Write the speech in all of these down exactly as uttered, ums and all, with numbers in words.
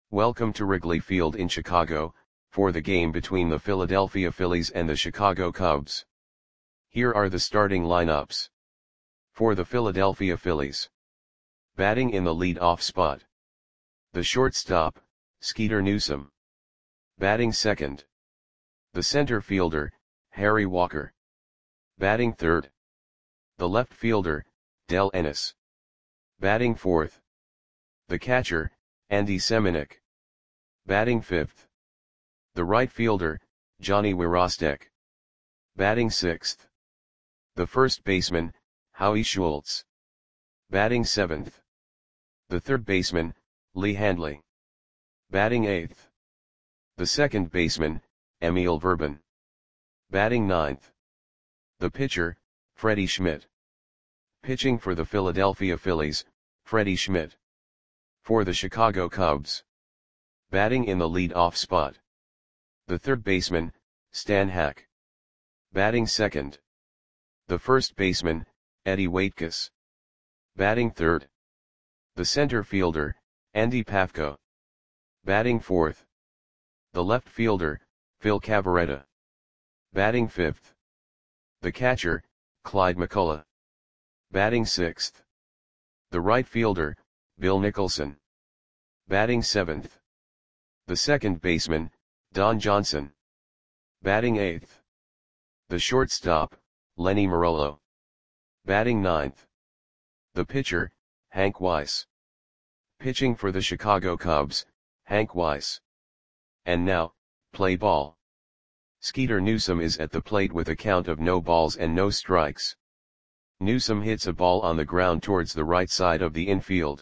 Welcome to Wrigley Field in Chicago, for the game between the Philadelphia Phillies and the Chicago Cubs. Here are the starting lineups. For the Philadelphia Phillies. Batting in the lead-off spot. The shortstop, Skeeter Newsom. Batting second. The center fielder, Harry Walker. Batting third. The left fielder, Dell Ennis. Batting fourth. The catcher, Andy Semenuk. Batting fifth. The right fielder, Johnny Wirostek. Batting sixth. The first baseman, Howie Schultz. Batting seventh. The third baseman, Lee Handley. Batting eighth. The second baseman, Emil Verban. Batting ninth. The pitcher, Freddie Schmidt. Pitching for the Philadelphia Phillies, Freddie Schmidt. For the Chicago Cubs. Batting in the lead-off spot. The third baseman, Stan Hack. Batting second. The first baseman, Eddie Waitkus. Batting third. The center fielder, Andy Pafko. Batting fourth. The left fielder, Phil Cavarretta. Batting fifth. The catcher, Clyde McCullough. Batting sixth. The right fielder, Bill Nicholson. Batting seventh. The second baseman, Don Johnson. Batting eighth. The shortstop, Lenny Marolo. Batting ninth. The pitcher, Hank Weiss. Pitching for the Chicago Cubs, Hank Weiss. And now, play ball. Skeeter Newsom is at the plate with a count of no balls and no strikes. Newsom hits a ball on the ground towards the right side of the infield.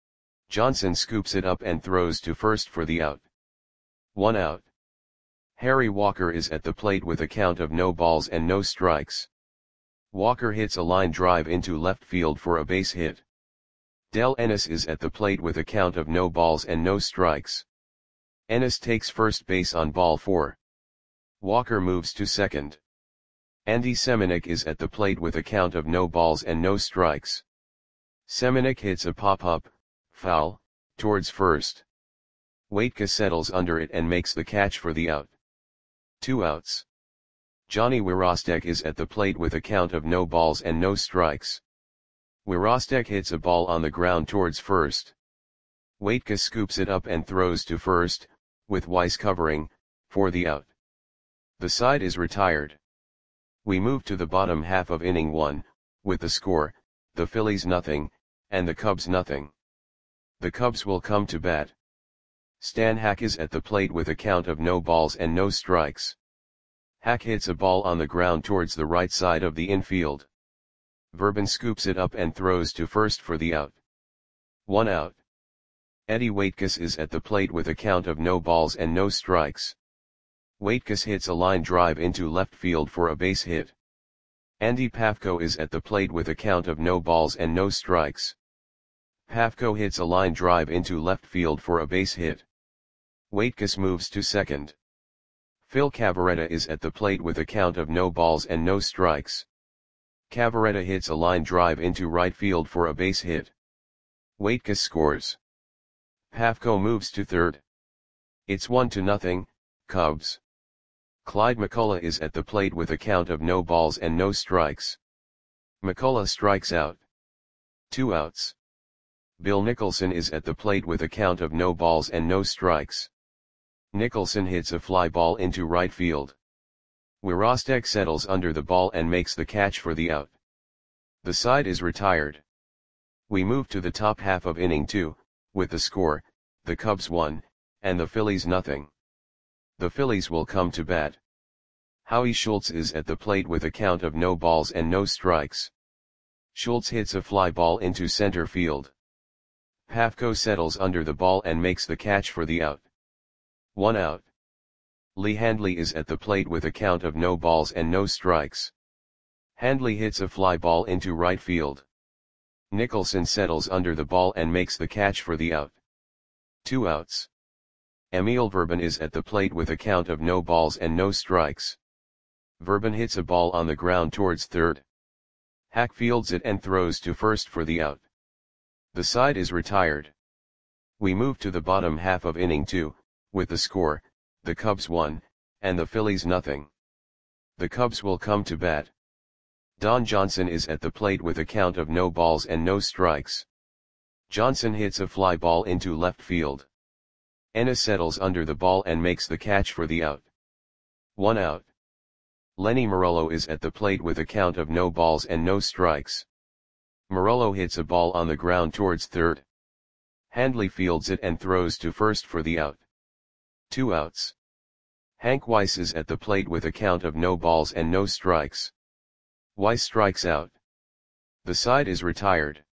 Johnson scoops it up and throws to first for the out. One out. Harry Walker is at the plate with a count of no balls and no strikes. Walker hits a line drive into left field for a base hit. Dell Ennis is at the plate with a count of no balls and no strikes. Ennis takes first base on ball four. Walker moves to second. Andy Semenuk is at the plate with a count of no balls and no strikes. Semenuk hits a pop-up, foul, towards first. Waitkus settles under it and makes the catch for the out. Two outs. Johnny Wirostek is at the plate with a count of no balls and no strikes. Wirostek hits a ball on the ground towards first. Waitkus scoops it up and throws to first, with Weiss covering, for the out. The side is retired. We move to the bottom half of inning one, with the score, the Phillies nothing, and the Cubs nothing. The Cubs will come to bat. Stan Hack is at the plate with a count of no balls and no strikes. Hack hits a ball on the ground towards the right side of the infield. Verban scoops it up and throws to first for the out. One out. Eddie Waitkus is at the plate with a count of no balls and no strikes. Waitkus hits a line drive into left field for a base hit. Andy Pafko is at the plate with a count of no balls and no strikes. Pafko hits a line drive into left field for a base hit. Waitkus moves to second. Phil Cavarretta is at the plate with a count of no balls and no strikes. Cavarretta hits a line drive into right field for a base hit. Waitkus scores. Pafko moves to third. It's one to nothing, Cubs. Clyde McCullough is at the plate with a count of no balls and no strikes. McCullough strikes out. Two outs. Bill Nicholson is at the plate with a count of no balls and no strikes. Nicholson hits a fly ball into right field. Wirostek settles under the ball and makes the catch for the out. The side is retired. We move to the top half of inning two, with the score, the Cubs one, and the Phillies nothing. The Phillies will come to bat. Howie Schultz is at the plate with a count of no balls and no strikes. Schultz hits a fly ball into center field. Pafko settles under the ball and makes the catch for the out. One out. Lee Handley is at the plate with a count of no balls and no strikes. Handley hits a fly ball into right field. Nicholson settles under the ball and makes the catch for the out. Two outs. Emil Verban is at the plate with a count of no balls and no strikes. Verban hits a ball on the ground towards third. Hack fields it and throws to first for the out. The side is retired. We move to the bottom half of inning two, with the score, the Cubs one, and the Phillies nothing. The Cubs will come to bat. Don Johnson is at the plate with a count of no balls and no strikes. Johnson hits a fly ball into left field. Ennis settles under the ball and makes the catch for the out. One out. Lenny Morello is at the plate with a count of no balls and no strikes. Morello hits a ball on the ground towards third. Handley fields it and throws to first for the out. Two outs. Hank Weiss is at the plate with a count of no balls and no strikes. Weiss strikes out. The side is retired.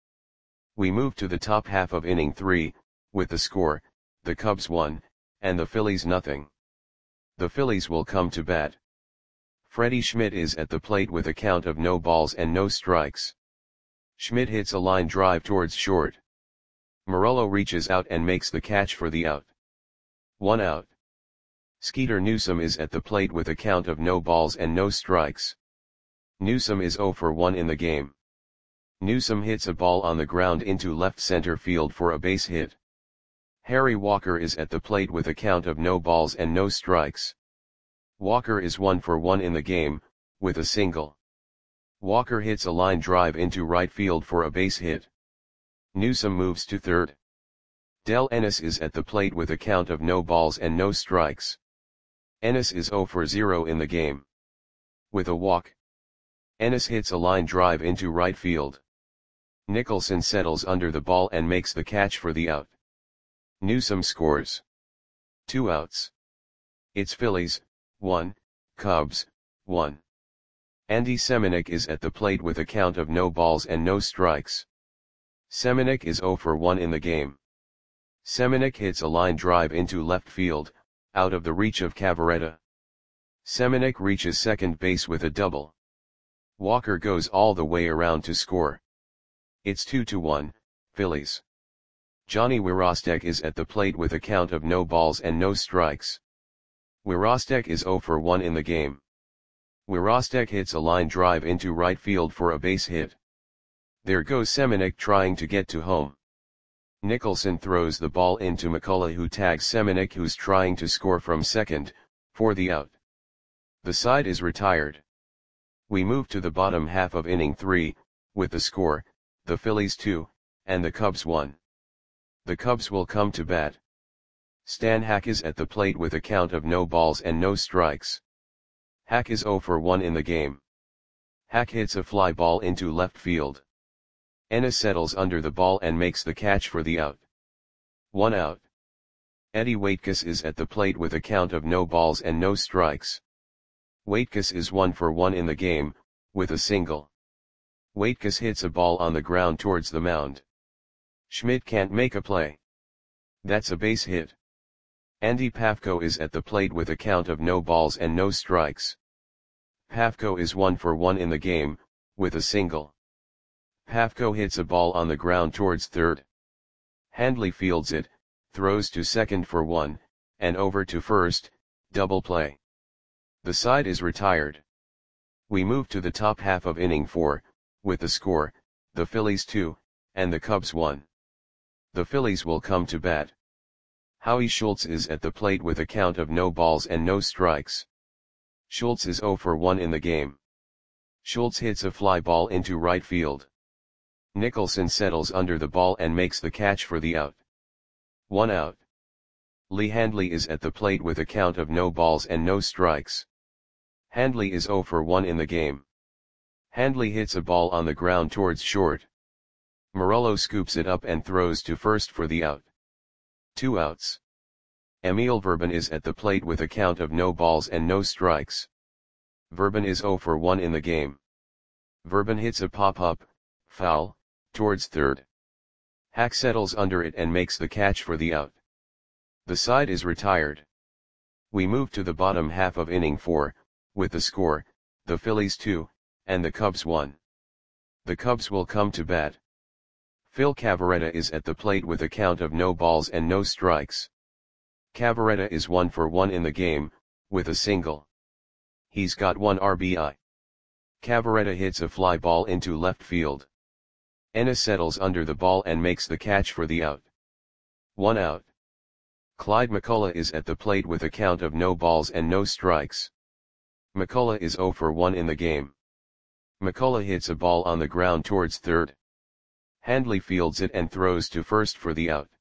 We move to the top half of inning three, with the score, the Cubs one, and the Phillies nothing. The Phillies will come to bat. Freddie Schmidt is at the plate with a count of no balls and no strikes. Schmidt hits a line drive towards short. Morello reaches out and makes the catch for the out. One out. Skeeter Newsom is at the plate with a count of no balls and no strikes. Newsom is oh for one in the game. Newsom hits a ball on the ground into left center field for a base hit. Harry Walker is at the plate with a count of no balls and no strikes. Walker is one for one in the game, with a single. Walker hits a line drive into right field for a base hit. Newsom moves to third. Del Ennis is at the plate with a count of no balls and no strikes. Ennis is oh for zero in the game. With a walk. Ennis hits a line drive into right field. Nicholson settles under the ball and makes the catch for the out. Newsom scores. Two outs. It's Phillies, one, Cubs, one. Andy Semenuk is at the plate with a count of no balls and no strikes. Semenuk is oh for one in the game. Semenuk hits a line drive into left field, out of the reach of Cavaretta. Semenuk reaches second base with a double. Walker goes all the way around to score. It's two to one, Phillies. Johnny Wirostek is at the plate with a count of no balls and no strikes. Wirostek is oh for one in the game. Wirostek hits a line drive into right field for a base hit. There goes Semenuk trying to get to home. Nicholson throws the ball into McCullough, who tags Semenuk, who's trying to score from second, for the out. The side is retired. We move to the bottom half of inning three, with the score, the Phillies two, and the Cubs one. The Cubs will come to bat. Stan Hack is at the plate with a count of no balls and no strikes. Hack is oh for one in the game. Hack hits a fly ball into left field. Ennis settles under the ball and makes the catch for the out. One out. Eddie Waitkus is at the plate with a count of no balls and no strikes. Waitkus is one for one in the game, with a single. Waitkus hits a ball on the ground towards the mound. Schmidt can't make a play. That's a base hit. Andy Pafko is at the plate with a count of no balls and no strikes. Pafko is one for one in the game, with a single. Pafko hits a ball on the ground towards third. Handley fields it, throws to second for one, and over to first, double play. The side is retired. We move to the top half of inning four, with the score, the Phillies two, and the Cubs one. The Phillies will come to bat. Howie Schultz is at the plate with a count of no balls and no strikes. Schultz is oh for one in the game. Schultz hits a fly ball into right field. Nicholson settles under the ball and makes the catch for the out. One out. Lee Handley is at the plate with a count of no balls and no strikes. Handley is oh for one in the game. Handley hits a ball on the ground towards short. Morello scoops it up and throws to first for the out. Two outs. Emil Verban is at the plate with a count of no balls and no strikes. Verban is oh for one in the game. Verban hits a pop-up, foul, towards third. Hack settles under it and makes the catch for the out. The side is retired. We move to the bottom half of inning four, with the score, the Phillies two, and the Cubs one. The Cubs will come to bat. Phil Cavaretta is at the plate with a count of no balls and no strikes. Cavaretta is one for one in the game, with a single. He's got one R B I. Cavaretta hits a fly ball into left field. Ennis settles under the ball and makes the catch for the out. One out. Clyde McCullough is at the plate with a count of no balls and no strikes. McCullough is zero for one in the game. McCullough hits a ball on the ground towards third. Handley fields it and throws to first for the out.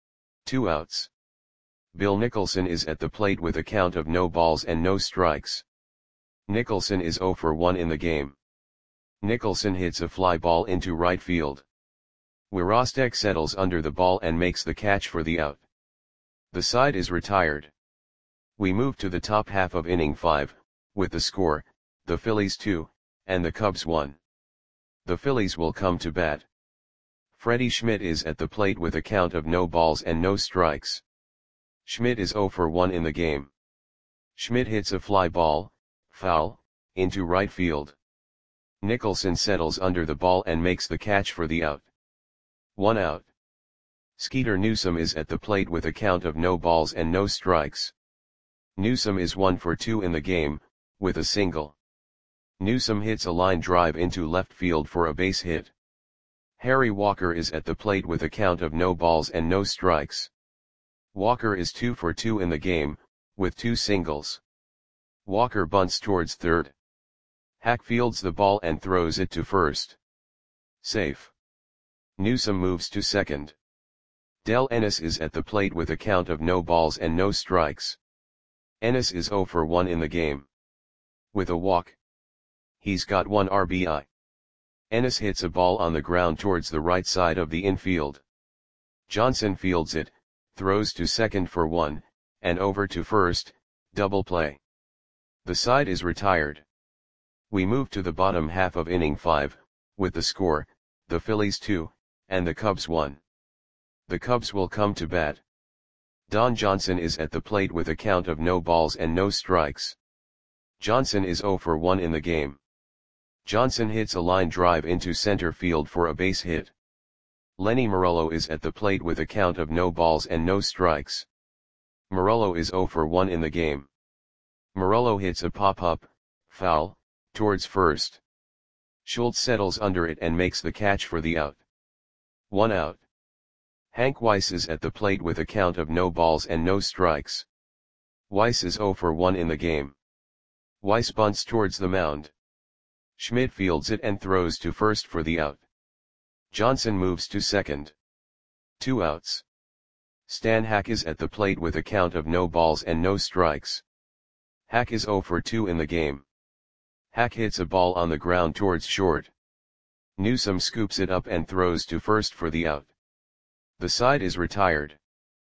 Two outs. Bill Nicholson is at the plate with a count of no balls and no strikes. Nicholson is zero for one in the game. Nicholson hits a fly ball into right field. Wirostek settles under the ball and makes the catch for the out. The side is retired. We move to the top half of inning five, with the score, the Phillies two, and the Cubs one. The Phillies will come to bat. Freddie Schmidt is at the plate with a count of no balls and no strikes. Schmidt is zero for one in the game. Schmidt hits a fly ball, foul, into right field. Nicholson settles under the ball and makes the catch for the out. One out. Skeeter Newsome is at the plate with a count of no balls and no strikes. Newsome is one for two in the game, with a single. Newsome hits a line drive into left field for a base hit. Harry Walker is at the plate with a count of no balls and no strikes. Walker is two for two in the game, with two singles. Walker bunts towards third. Hack fields the ball and throws it to first. Safe. Newsome moves to second. Del Ennis is at the plate with a count of no balls and no strikes. Ennis is zero for one in the game. With a walk. He's got one R B I. Ennis hits a ball on the ground towards the right side of the infield. Johnson fields it, throws to second for one, and over to first, double play. The side is retired. We move to the bottom half of inning five, with the score, the Phillies two, and the Cubs one. The Cubs will come to bat. Don Johnson is at the plate with a count of no balls and no strikes. Johnson is zero for one in the game. Johnson hits a line drive into center field for a base hit. Lenny Morello is at the plate with a count of no balls and no strikes. Morello is zero for one in the game. Morello hits a pop-up, foul, towards first. Schultz settles under it and makes the catch for the out. One out. Hank Weiss is at the plate with a count of no balls and no strikes. Weiss is zero for one in the game. Weiss bunts towards the mound. Schmidt fields it and throws to first for the out. Johnson moves to second. Two outs. Stan Hack is at the plate with a count of no balls and no strikes. Hack is zero for two in the game. Hack hits a ball on the ground towards short. Newsome scoops it up and throws to first for the out. The side is retired.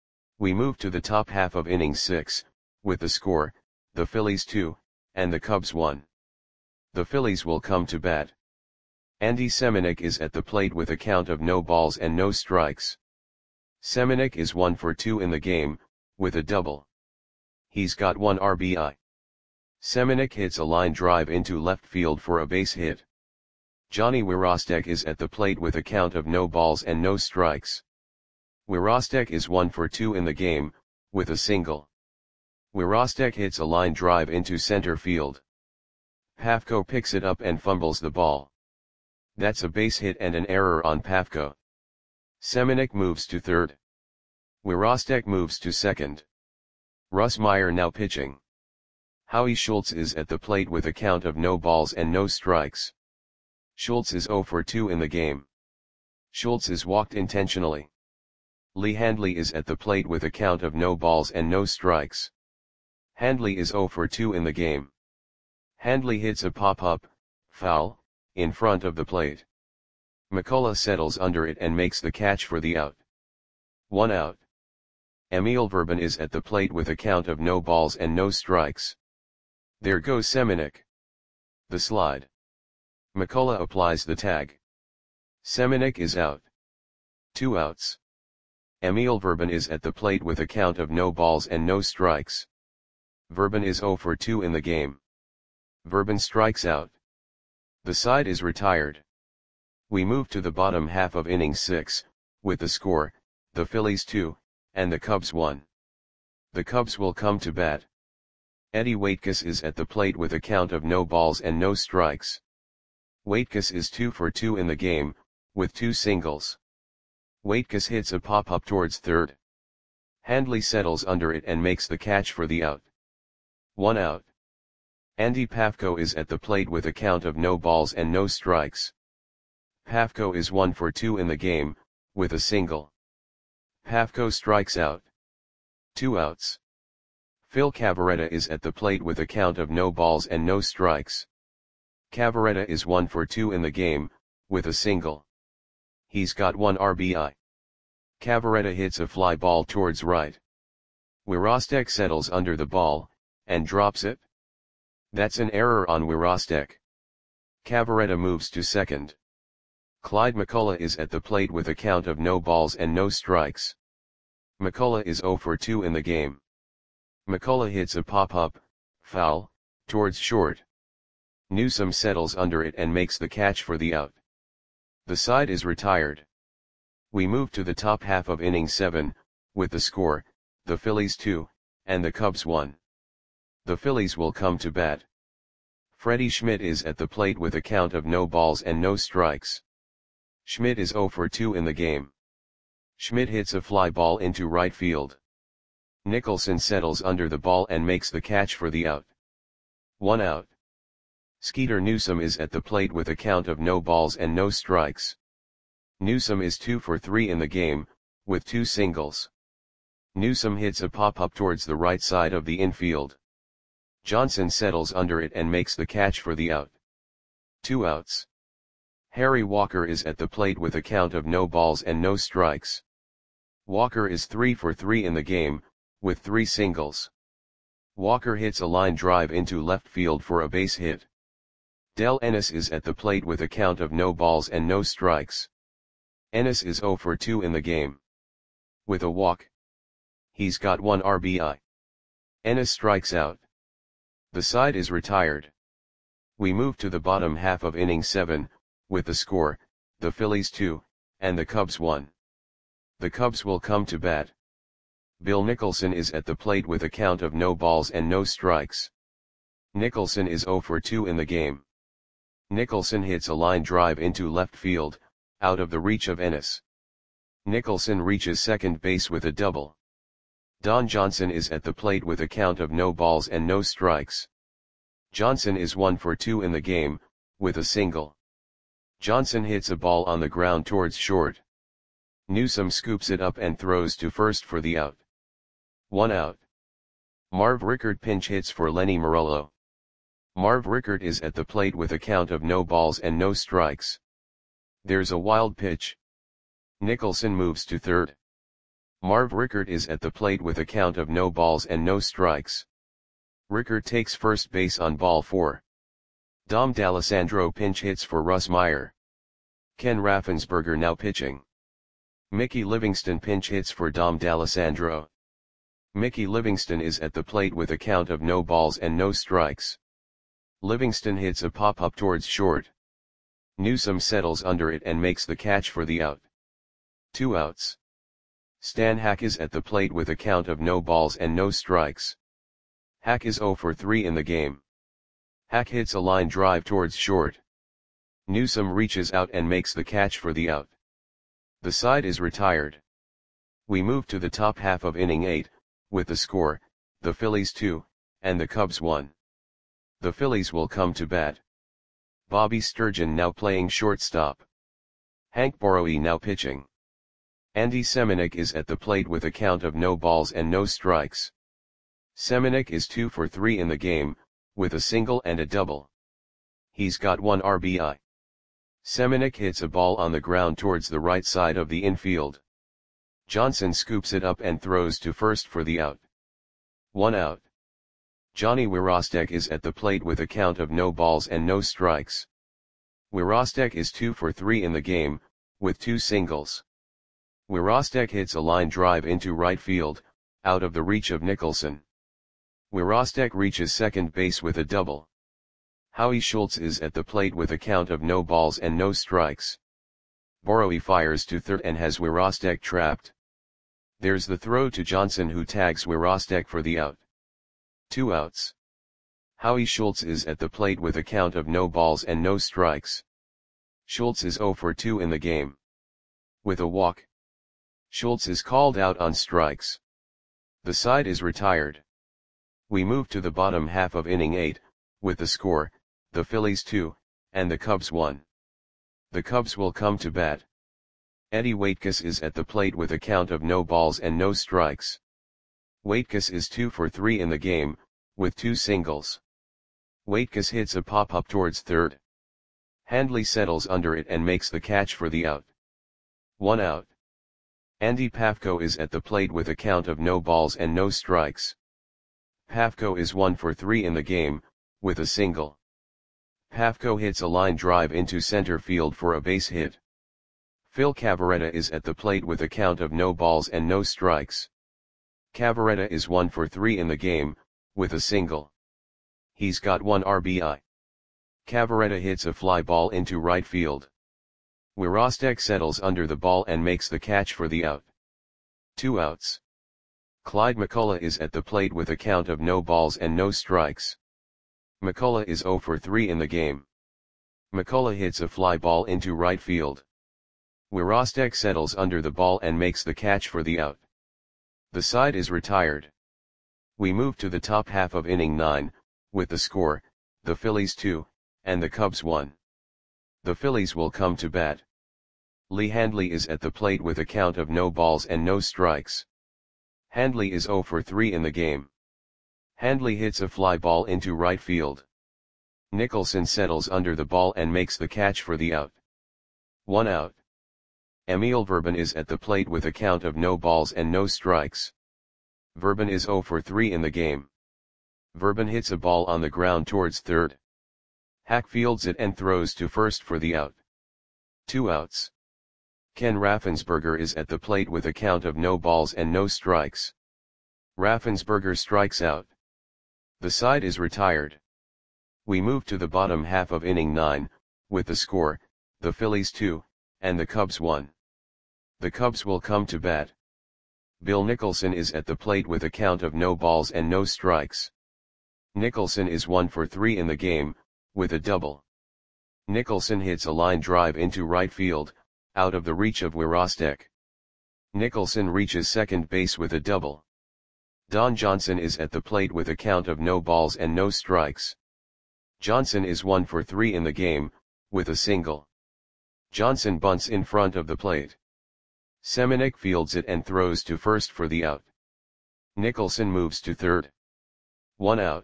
We move to the top half of inning six, with the score, the Phillies two, and the Cubs one. The Phillies will come to bat. Andy Semenuk is at the plate with a count of no balls and no strikes. Semenuk is one for two in the game, with a double. He's got one R B I. Semenuk hits a line drive into left field for a base hit. Johnny Wirostek is at the plate with a count of no balls and no strikes. Wirostek is one for two in the game, with a single. Wirostek hits a line drive into center field. Pafko picks it up and fumbles the ball. That's a base hit and an error on Pafko. Semenuk moves to third. Wirostek moves to second. Russ Meyer now pitching. Howie Schultz is at the plate with a count of no balls and no strikes. Schultz is zero for two in the game. Schultz is walked intentionally. Lee Handley is at the plate with a count of no balls and no strikes. Handley is zero for two in the game. Handley hits a pop-up, foul, in front of the plate. McCullough settles under it and makes the catch for the out. One out. Emil Verban is at the plate with a count of no balls and no strikes. There goes Semenuk. The slide. McCullough applies the tag. Semenuk is out. Two outs. Emil Verban is at the plate with a count of no balls and no strikes. Verban is zero for two in the game. Verban strikes out. The side is retired. We move to the bottom half of inning six, with the score, the Phillies two, and the Cubs one. The Cubs will come to bat. Eddie Waitkus is at the plate with a count of no balls and no strikes. Waitkus is two for two in the game, with two singles. Waitkus hits a pop-up towards third. Handley settles under it and makes the catch for the out. One out. Andy Pafko is at the plate with a count of no balls and no strikes. Pafko is one for two in the game, with a single. Pafko strikes out. Two outs. Phil Cavarretta is at the plate with a count of no balls and no strikes. Cavarretta is one for two in the game, with a single. He's got one R B I. Cavarretta hits a fly ball towards right. Wirostek settles under the ball, and drops it. That's an error on Wirostek. Cavarretta moves to second. Clyde McCullough is at the plate with a count of no balls and no strikes. McCullough is zero for two in the game. McCullough hits a pop-up, foul, towards short. Newsome settles under it and makes the catch for the out. The side is retired. We move to the top half of inning seven, with the score, the Phillies two, and the Cubs one. The Phillies will come to bat. Freddie Schmidt is at the plate with a count of no balls and no strikes. Schmidt is zero for two in the game. Schmidt hits a fly ball into right field. Nicholson settles under the ball and makes the catch for the out. One out. Skeeter Newsome is at the plate with a count of no balls and no strikes. Newsome is two for three in the game, with two singles. Newsome hits a pop-up towards the right side of the infield. Johnson settles under it and makes the catch for the out. Two outs. Harry Walker is at the plate with a count of no balls and no strikes. Walker is three for three in the game, with three singles. Walker hits a line drive into left field for a base hit. Del Ennis is at the plate with a count of no balls and no strikes. Ennis is zero for two in the game. With a walk. He's got one R B I. Ennis strikes out. The side is retired. We move to the bottom half of inning seven, with the score, the Phillies two, and the Cubs one. The Cubs will come to bat. Bill Nicholson is at the plate with a count of no balls and no strikes. Nicholson is zero for two in the game. Nicholson hits a line drive into left field, out of the reach of Ennis. Nicholson reaches second base with a double. Don Johnson is at the plate with a count of no balls and no strikes. Johnson is one for two in the game, with a single. Johnson hits a ball on the ground towards short. Newsome scoops it up and throws to first for the out. One out. Marv Rickert pinch hits for Lenny Morello. Marv Rickert is at the plate with a count of no balls and no strikes. There's a wild pitch. Nicholson moves to third. Marv Rickert is at the plate with a count of no balls and no strikes. Rickert takes first base on ball four. Dom D'Alessandro pinch hits for Russ Meyer. Ken Raffensperger now pitching. Mickey Livingston pinch hits for Dom D'Alessandro. Mickey Livingston is at the plate with a count of no balls and no strikes. Livingston hits a pop-up towards short. Newsome settles under it and makes the catch for the out. Two outs. Stan Hack is at the plate with a count of no balls and no strikes. Hack is zero for three in the game. Hack hits a line drive towards short. Newsome reaches out and makes the catch for the out. The side is retired. We move to the top half of inning eight, with the score, the Phillies two, and the Cubs one. The Phillies will come to bat. Bobby Sturgeon now playing shortstop. Hank Borowy now pitching. Andy Semenuk is at the plate with a count of no balls and no strikes. Semenuk is two for three in the game, with a single and a double. He's got one R B I. Semenuk hits a ball on the ground towards the right side of the infield. Johnson scoops it up and throws to first for the out. One out. Johnny Wirostek is at the plate with a count of no balls and no strikes. Wirostek is two for three in the game, with two singles. Wirostek hits a line drive into right field, out of the reach of Nicholson. Wirostek reaches second base with a double. Howie Schultz is at the plate with a count of no balls and no strikes. Borowy fires to third and has Wirostek trapped. There's the throw to Johnson, who tags Wirostek for the out. Two outs. Howie Schultz is at the plate with a count of no balls and no strikes. Schultz is zero for two in the game. With a walk. Schultz is called out on strikes. The side is retired. We move to the bottom half of inning eight, with the score, the Phillies two, and the Cubs one. The Cubs will come to bat. Eddie Waitkus is at the plate with a count of no balls and no strikes. Waitkus is two for three in the game, with two singles. Waitkus hits a pop-up towards third. Handley settles under it and makes the catch for the out. One out. Andy Pafko is at the plate with a count of no balls and no strikes. Pafko is one for three in the game, with a single. Pafko hits a line drive into center field for a base hit. Phil Cavarretta is at the plate with a count of no balls and no strikes. Cavarretta is one for three in the game, with a single. He's got one R B I. Cavarretta hits a fly ball into right field. Wirostek settles under the ball and makes the catch for the out. Two outs. Clyde McCullough is at the plate with a count of no balls and no strikes. McCullough is zero for three in the game. McCullough hits a fly ball into right field. Wirostek settles under the ball and makes the catch for the out. The side is retired. We move to the top half of inning nine, with the score, the Phillies two, and the Cubs one. The Phillies will come to bat. Lee Handley is at the plate with a count of no balls and no strikes. Handley is zero for three in the game. Handley hits a fly ball into right field. Nicholson settles under the ball and makes the catch for the out. One out. Emil Verban is at the plate with a count of no balls and no strikes. Verban is zero for three in the game. Verban hits a ball on the ground towards third. Hack fields it and throws to first for the out. Two outs. Ken Raffensperger is at the plate with a count of no balls and no strikes. Raffensperger strikes out. The side is retired. We move to the bottom half of inning nine, with the score, the Phillies two, and the Cubs one. The Cubs will come to bat. Bill Nicholson is at the plate with a count of no balls and no strikes. Nicholson is one for three in the game, with a double. Nicholson hits a line drive into right field, out of the reach of Wirostek. Nicholson reaches second base with a double. Don Johnson is at the plate with a count of no balls and no strikes. Johnson is one for three in the game, with a single. Johnson bunts in front of the plate. Semenuk fields it and throws to first for the out. Nicholson moves to third. One out.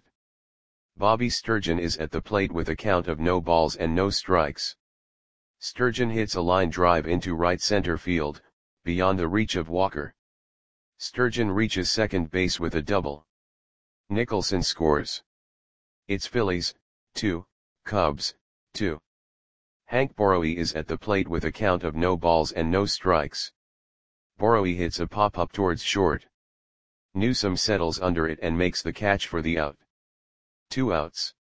Bobby Sturgeon is at the plate with a count of no balls and no strikes. Sturgeon hits a line drive into right center field, beyond the reach of Walker. Sturgeon reaches second base with a double. Nicholson scores. It's Phillies, two, Cubs, two. Hank Borowy is at the plate with a count of no balls and no strikes. Borowy hits a pop-up towards short. Newsome settles under it and makes the catch for the out. Two outs.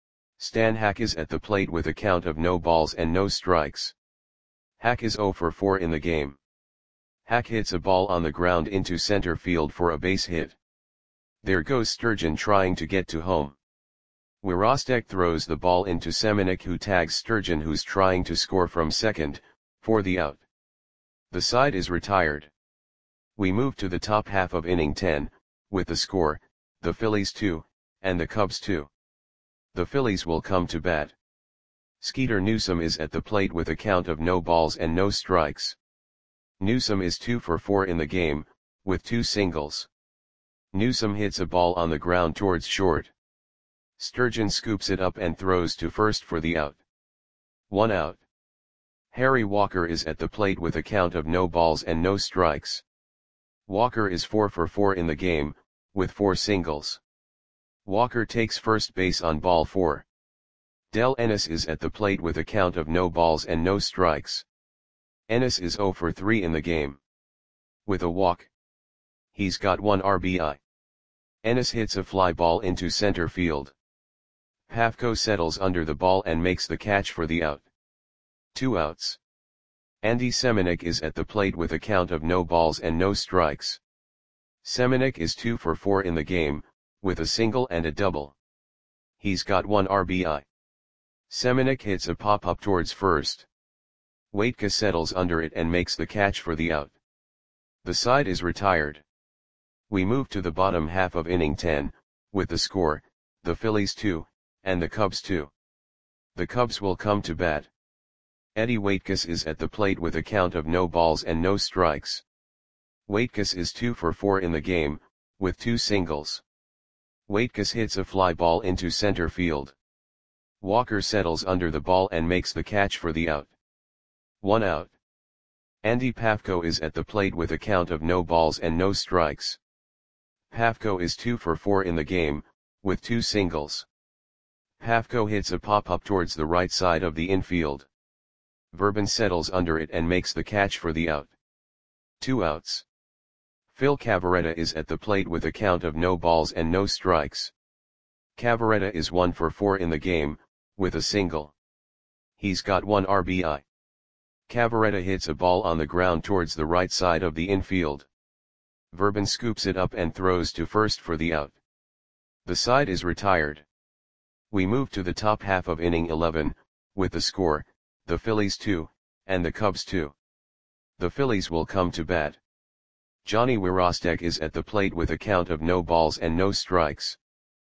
Stan Hack is at the plate with a count of no balls and no strikes. Hack is zero for four in the game. Hack hits a ball on the ground into center field for a base hit. There goes Sturgeon trying to get to home. Wirostek throws the ball into Semenuk, who tags Sturgeon, who's trying to score from second, for the out. The side is retired. We move to the top half of inning ten, with the score, the Phillies two, and the Cubs two. The Phillies will come to bat. Skeeter Newsome is at the plate with a count of no balls and no strikes. Newsome is two for four in the game, with two singles. Newsome hits a ball on the ground towards short. Sturgeon scoops it up and throws to first for the out. One out. Harry Walker is at the plate with a count of no balls and no strikes. Walker is four for four in the game, with four singles. Walker takes first base on ball four. Del Ennis is at the plate with a count of no balls and no strikes. Ennis is zero for three in the game. With a walk. He's got one R B I. Ennis hits a fly ball into center field. Pafko settles under the ball and makes the catch for the out. Two outs. Andy Semenuk is at the plate with a count of no balls and no strikes. Semenuk is two for four in the game, with a single and a double. He's got one R B I. Semenuk hits a pop-up towards first. Waitka settles under it and makes the catch for the out. The side is retired. We move to the bottom half of inning ten, with the score, the Phillies two, and the Cubs two. The Cubs will come to bat. Eddie Waitkus is at the plate with a count of no balls and no strikes. Waitkus is two for four in the game, with two singles. Waitkus hits a fly ball into center field. Walker settles under the ball and makes the catch for the out. One out. Andy Pafko is at the plate with a count of no balls and no strikes. Pafko is two for four in the game, with two singles. Pafko hits a pop-up towards the right side of the infield. Verban settles under it and makes the catch for the out. Two outs. Phil Cavarretta is at the plate with a count of no balls and no strikes. Cavarretta is one for four in the game, with a single. He's got one R B I. Cavarretta hits a ball on the ground towards the right side of the infield. Verban scoops it up and throws to first for the out. The side is retired. We move to the top half of inning eleven, with the score, the Phillies two, and the Cubs two. The Phillies will come to bat. Johnny Wirostek is at the plate with a count of no balls and no strikes.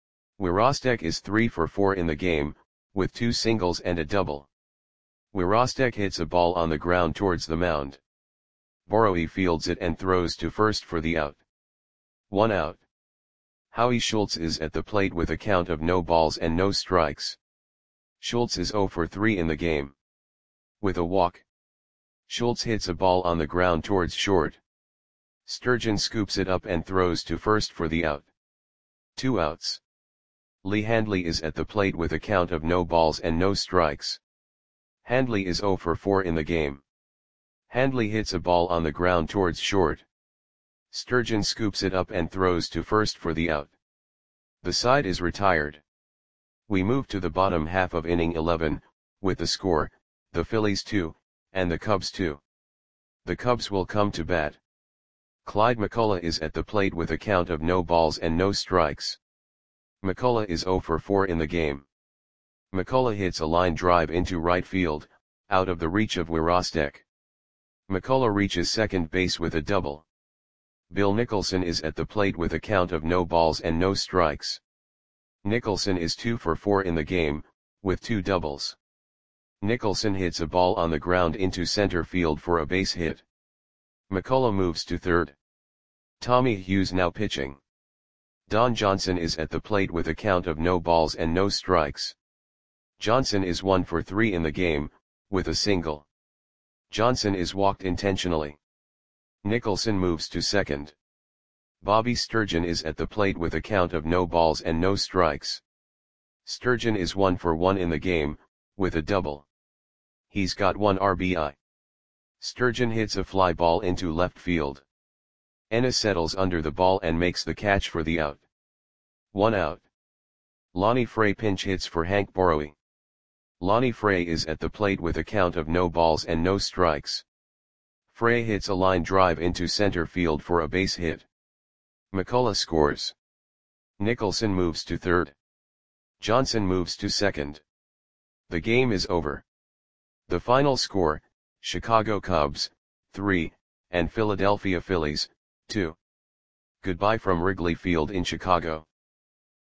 Wirostek is three for four in the game, with two singles and a double. Wirostek hits a ball on the ground towards the mound. Borowy fields it and throws to first for the out. One out. Howie Schultz is at the plate with a count of no balls and no strikes. Schultz is zero for three in the game. With a walk. Schultz hits a ball on the ground towards short. Sturgeon scoops it up and throws to first for the out. Two outs. Lee Handley is at the plate with a count of no balls and no strikes. Handley is zero for four in the game. Handley hits a ball on the ground towards short. Sturgeon scoops it up and throws to first for the out. The side is retired. We move to the bottom half of inning eleven, with the score, the Phillies two, and the Cubs two. The Cubs will come to bat. Clyde McCullough is at the plate with a count of no balls and no strikes. McCullough is zero for four in the game. McCullough hits a line drive into right field, out of the reach of Wirostek. McCullough reaches second base with a double. Bill Nicholson is at the plate with a count of no balls and no strikes. Nicholson is two for four in the game, with two doubles. Nicholson hits a ball on the ground into center field for a base hit. McCullough moves to third. Tommy Hughes now pitching. Don Johnson is at the plate with a count of no balls and no strikes. Johnson is one for three in the game, with a single. Johnson is walked intentionally. Nicholson moves to second. Bobby Sturgeon is at the plate with a count of no balls and no strikes. Sturgeon is one for one in the game, with a double. He's got one R B I. Sturgeon hits a fly ball into left field. Ennis settles under the ball and makes the catch for the out. One out. Lonnie Frey pinch hits for Hank Borowy. Lonnie Frey is at the plate with a count of no balls and no strikes. Frey hits a line drive into center field for a base hit. McCullough scores. Nicholson moves to third. Johnson moves to second. The game is over. The final score, Chicago Cubs, three, and Philadelphia Phillies, two. Goodbye from Wrigley Field in Chicago.